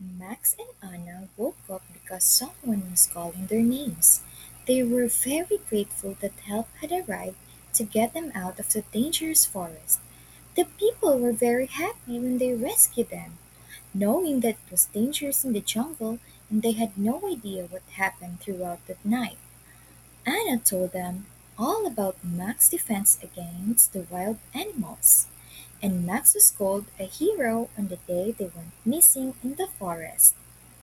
Max and Anna woke up because someone was calling their names. They were very grateful that help had arrived to get them out of the dangerous forest. The people were very happy when they rescued them, knowing that it was dangerous in the jungle and they had no idea what happened throughout that night. Anna told them all about Max's defense against the wild animals, and Max was called a hero on the day they went missing in the forest.